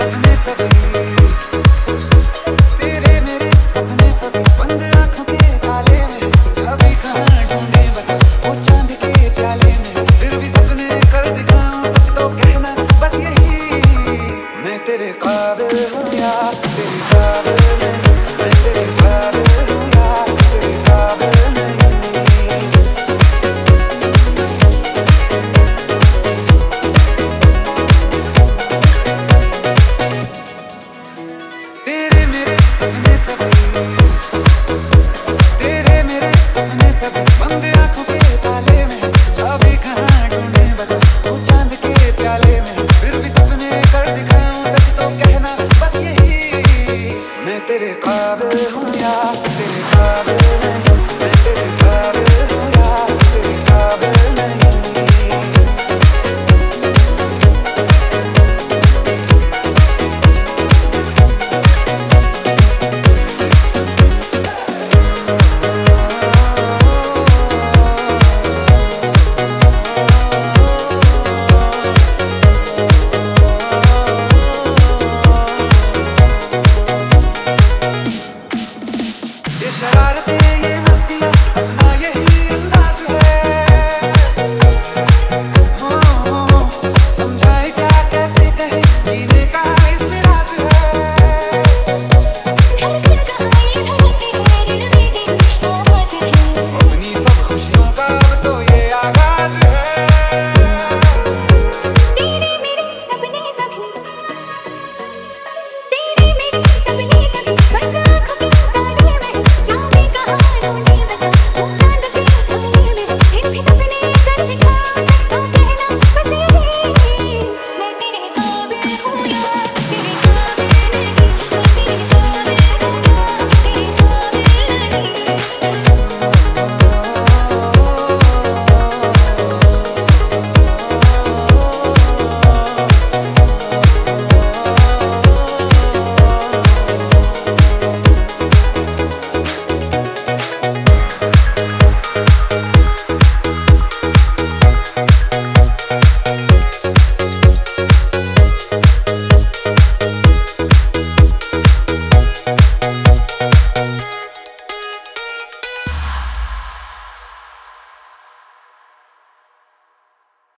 सपने सभी, तेरे मेरे सपने सभी बंद आंखों के ताले में, चाबी कहाँ ढूंढे बता वो चांद के प्याले में, फिर भी सपने कर दिखाऊं सच तो कहना बस यही, मैं तेरे काबिल हूँ या तेरी काबिल नहीं, मैं तेरे काबिल हूँ या तेरी काबिल नहीं। तेरे मेरे सपने सभी, तेरे मेरे सपने सभी बंद आंखों के ताले में, चाबी कहाँ ढूंढे बता वो चांद के प्याले में, फिर भी सपने कर दिखाऊं सच तो कहना बस यही, मैं तेरे काबिल